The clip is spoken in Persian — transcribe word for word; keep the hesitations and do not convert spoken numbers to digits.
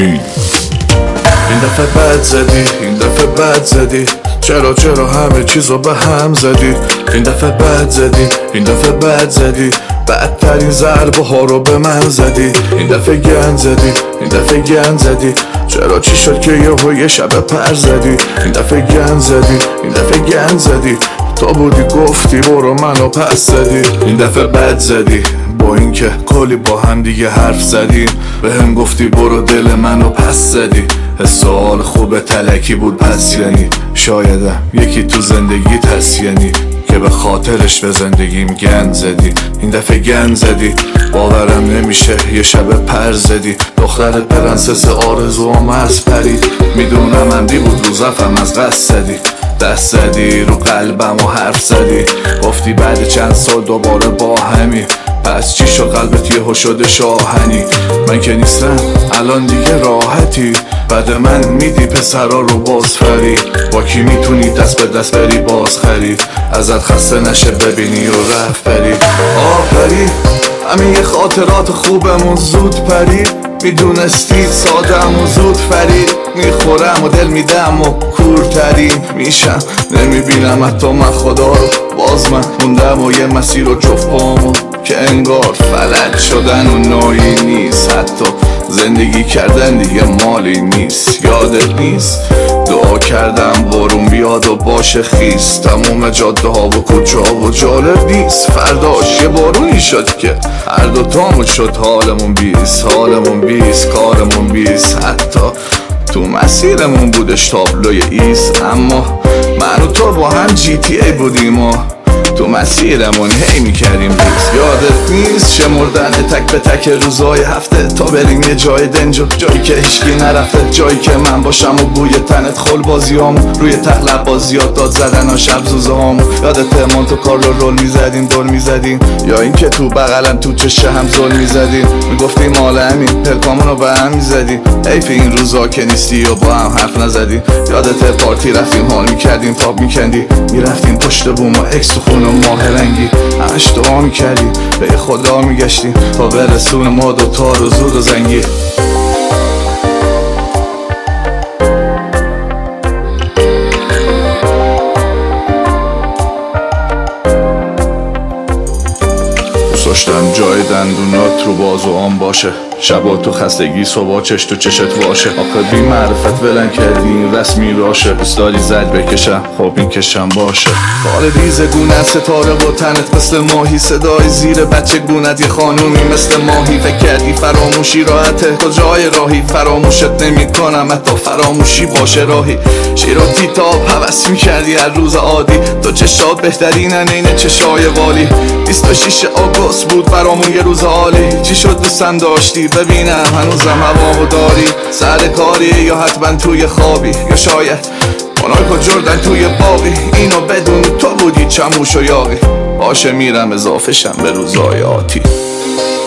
این دفعه بد زدی، این دفعه بد زدی، چرا چرا همه چیزو به هم زدی. این دفعه بد زدی، این دفعه بد زدی، بدترین ضربه ها رو به من زدی. این دفعه گند زدی، این دفعه گند زدی، چرا چی شد که یهو یه شب پر زدی. این دفعه گند زدی، این دفعه گند زدی، تو بودی گفتی برو منو پس زدی. این دفعه بد زدی، با اینکه کلی با هم دیگه حرف زدیم، به هم گفتی برو دل منو پس زدی. سوال خوب تلکی بود پس یعنی شایدم یکی تو زندگیت هست یعنی که به خاطرش به زندگیم گند زدی. این دفعه گند زدی، باورم نمیشه یه شب پر زدی. دختر پرنسس آرزوام از پرید، میدونم عمدی بود رو زفم از قصد زدی. دست زدی رو قلبم و حرف زدی، گفتی بعد چند سال دوباره با همی. پس چی شد قلبت یهو شده شاهنی؟ من که نیستم الان دیگه راحتی، بعد من میدی پسرا رو بازفری. با کی میتونی دست به دست بری باز خرید، ازت خسته نشه ببینی و رفت بری. آه پری، همین یه خاطرات خوبمون زود پرید. میدونستی سادم و زود فرید، میخورم و دل میدم و کورترین میشم. نمیبینم حتی من خدا رو، باز من موندم و یه مسیر و جفت پامو که انگار فلج شدن و نایی نیست. حتی زندگی کردن دیگه مالی نیست. یادت نیست دعا کردم بارون بیاد و باشه خیس، تموم جاده ها و کوچه ها و جالب نیست. فرداش یه بارونی شد که هر دو تامون شد حالمون بیس، حالمون بیس، کارمون بیس. حتی تو مسیرمون بودش تابلوی ایس، اما من و تو با هم جی تی ای بودیم و تو مسیرمون هی میکردیم بیس. یادت نیست شمردن تک به تک روزای هفته تا بریم یه جای دنج و جایی که هیچکی نرفته، جایی که من باشم و بوی تنت خل بازیامو روی تخلب بازیات داد زدن ها شب زوزه هامو. یادت مونتو کارلو رول میزدیم دور میزدیم، یا اینکه تو بغلم تو چشه هم زل میزدیم، میگفتیم مال همین پلکامونو به هم میزدیم. حیف این روزا که نیستی و با هم حرف نزدیم. یادت پارتی رفتیم حال میکردیم پاپ میکندی، میرفتیم پشت بوم و اکس تو خونه ماه رنگی، همش دعا میکردیم به خدا میگشتیم تا برسون ما دوتا رو زود و زنگی. داشتم جای دندونات رو باز و آن باشه، شبا تو خستگی صبح چش تو چشت واشه. آخه بی معرفت ولن کردی این رسمی راشه، دوست داری زد بکشم خب این کشم باشه. بال ریز گونت ستاره و تنت مثل ماهی، صدای زیر بچه گونت یه خانومی مثل ماهی. فکر کردی فراموشی راحته، کجای راهی فراموشت نمی کنم حتی فراموشی باشه راهی. شیر و تیتاب حوث می کردی هر روز عادی، تو چشات بهترینن اینه چشای والی. بیست و شش آگوست بود برامون یه روز عالی، چی شد دوستم داشتی ببینم هنوزم هوامو داری. سر کاری یا حتما توی خوابی، یا شاید موناکو جردن توی باقی. اینو بدون تو بودی چموش و یاقی، باشه میرم اضافه شم به روزای آتی.